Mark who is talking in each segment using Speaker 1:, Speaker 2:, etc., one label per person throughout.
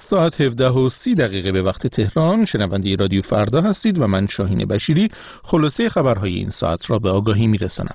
Speaker 1: ساعت 17:30 به وقت تهران شنونده رادیو فردا هستید و من شاهین بشیری خلاصه خبرهای این ساعت را به آگاهی میرسانم.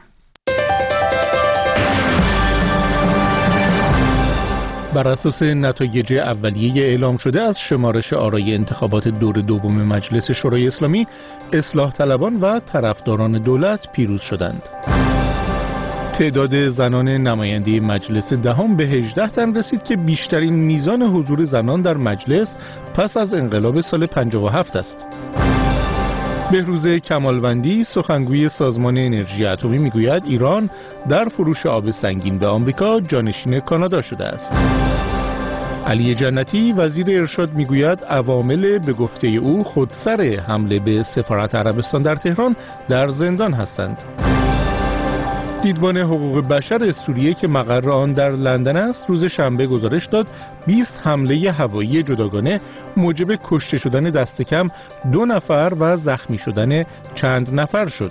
Speaker 1: بر اساس نتایج اولیه اعلام شده از شمارش آرای انتخابات دور دوم مجلس شورای اسلامی، اصلاح طلبان و طرفداران دولت پیروز شدند. تعداد زنان نماینده مجلس دهم به 18 تن رسید که بیشترین میزان حضور زنان در مجلس پس از انقلاب سال 57 است. بهروز کمالوندی سخنگوی سازمان انرژی اتمی میگوید ایران در فروش آب سنگین به آمریکا جانشین کانادا شده است. علی جنتی وزیر ارشاد میگوید عوامل به گفته او خودسر حمله به سفارت عربستان در تهران در زندان هستند. دیدبان حقوق بشر سوریه که مقر آن در لندن است روز شنبه گزارش داد 20 حمله هوایی جداگانه موجب کشته شدن دست کم 2 نفر و زخمی شدن چند نفر شد.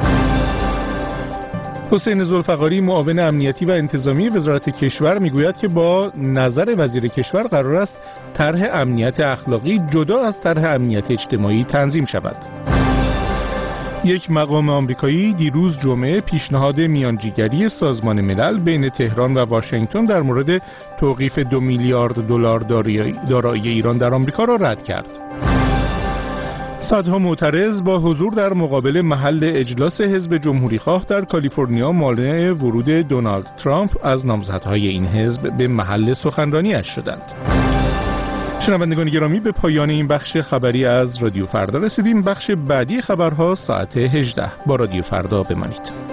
Speaker 1: حسین ذوالفقاری معاون امنیتی و انتظامی وزارت کشور میگوید که با نظر وزیر کشور قرار است طرح امنیت اخلاقی جدا از طرح امنیت اجتماعی تنظیم شود. یک مقام آمریکایی دیروز جمعه پیشنهاد میانجیگری سازمان ملل بین تهران و واشنگتن در مورد توقیف 2 میلیارد دلار دارایی ایران در آمریکا را رد کرد. صدها معترض با حضور در مقابل محل اجلاس حزب جمهوریخواه در کالیفرنیا مانع ورود دونالد ترامپ از نامزدهای این حزب به محل سخنرانی‌اش شدند. شنوندگان گرامی، به پایان این بخش خبری از رادیو فردا رسیدیم. بخش بعدی خبرها ساعت 18. با رادیو فردا بمانید.